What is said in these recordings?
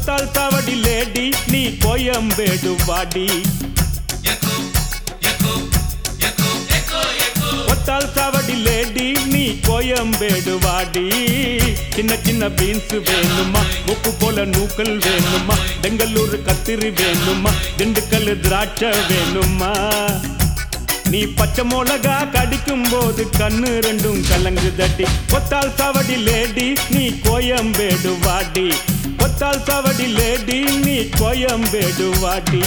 கொத்தால் சாவடி லேடி நீ கோயம்பேடு வாடி கொத்தால் சாவடி லேடி நீ கோயம்பேடு வாடி சின்ன சின்ன பீன்ஸ் வேணுமா உப்பு போல நூக்கல் வேணுமா பெங்களூர் கத்திரி வேணுமா திண்டுக்கல் திராட்சை வேணுமா நீ பச்சை மிளகா கடிக்கும் போது கண்ணு ரெண்டும் கலங்குதடி கொத்தால் சாவடி லேடி நீ கோயம்பேடு வாடி கொத்தால் சாவடி லேடி நீ கோயம்பேடு வாடி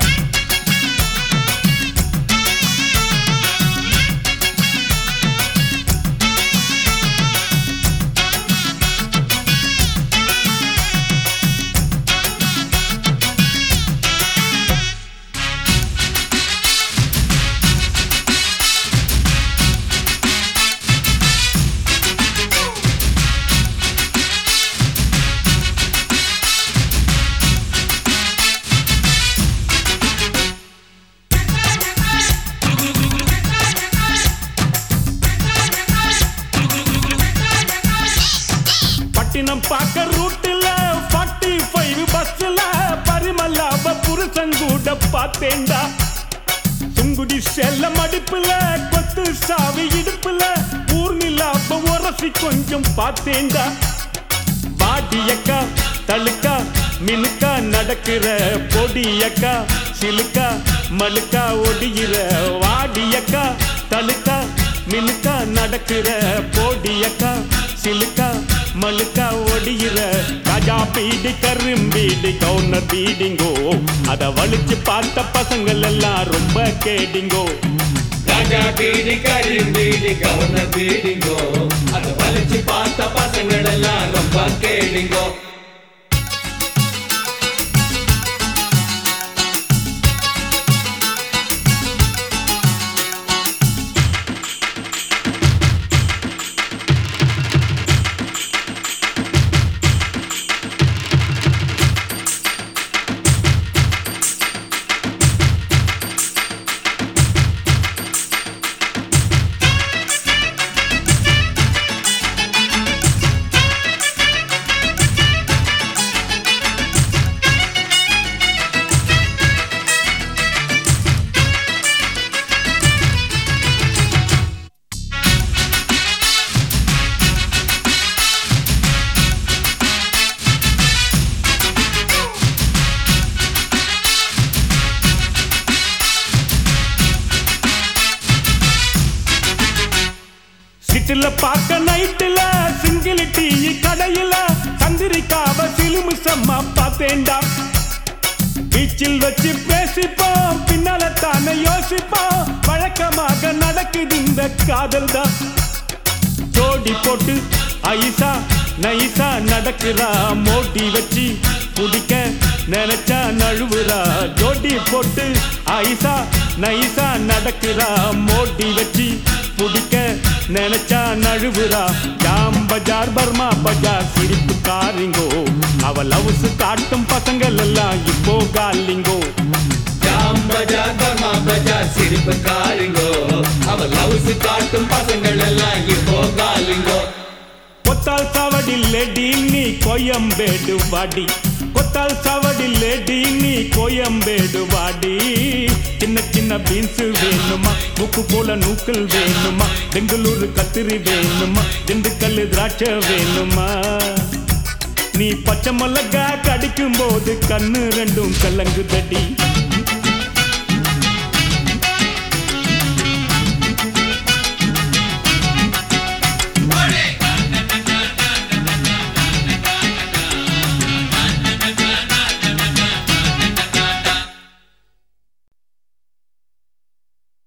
பாக்க ரூட்ல 45 பஸ்ல பரிமலாப புருஷங்கூட பார்த்தேண்டா சுங்குடி செல்ல மடிப்புல கொத்து சாவி இடுப்புல ஊர்நிலாப உரசி கொஞ்சம் பார்த்தேண்டா பாடியக்கா தழுக்கா மினுக்கா நடக்கிற பொடியக்கா சிலுக்கா மழுக்கா ஒடிகிற வாடியக்கா தழுக்கா மினுக்கா நடக்கிற பொடியக்கா சிலுக்கா மழுக்கா ஒடிகிற ராஜா பீடி கரும்பீடி கவுனர் பீடிங்கோ அத வலிச்சு பார்த்த பசங்கள் எல்லாம் ரொம்ப கேடிங்கோ ராஜா பீடி கரும்பீடி கவுனர் பீடிங்கோ அத வலிச்சு பார்த்த பசங்கள் எல்லாம் ரொம்ப கேடிங்கோ பார்க்க நைட்டுல சிங்கிள் டீ கடையில சந்திரிக்காவ சிலுமிசம்மா பார்த்தேண்டா பீச்சில் வச்சு பேசிப்போம் பின்னால தானே யோசிப்போம் வழக்கமாக நடக்குது இந்த காதல் தான் ஜோடி போட்டு ஐசா நைசா நடக்கிறா மோட்டி வச்சு குடிக்க நினைச்சா நழுவுறா ஜோடி போட்டு ஐசா நைசா நடக்கிறா மோட்டி வச்சு குடிக்க நினைச்சா நழுவுறா ஜாம் பஜார் பர்மா பஜார் சிரிப்பு காரிங்கோ அவ லவ்ஸ் காட்டும் பசங்கள் எல்லாம் இப்போ காலிங்கோ ஜாம் பஜார் பர்மா பஜார் சிரிப்பு காரிங்கோ அவ லவ்ஸ் காட்டும் பசங்கள் எல்லாம் இப்போ காலிங்கோ கொத்தால் சாவடி லேடி நீ கோயம்பேடு வாடி கொத்தால் சாவடி லேடி நீ கோயம்பேடு வாடி சின்ன சின்ன பீன்ஸ் வேணுமா உப்பு போல நூக்கல் வேணுமா பெங்களூர் கத்திரி வேணுமா திண்டுக்கல் திராட்சை வேணுமா நீ பச்சை மிளகா கடிக்கும் போது கண்ணு ரெண்டும் கலங்குதடி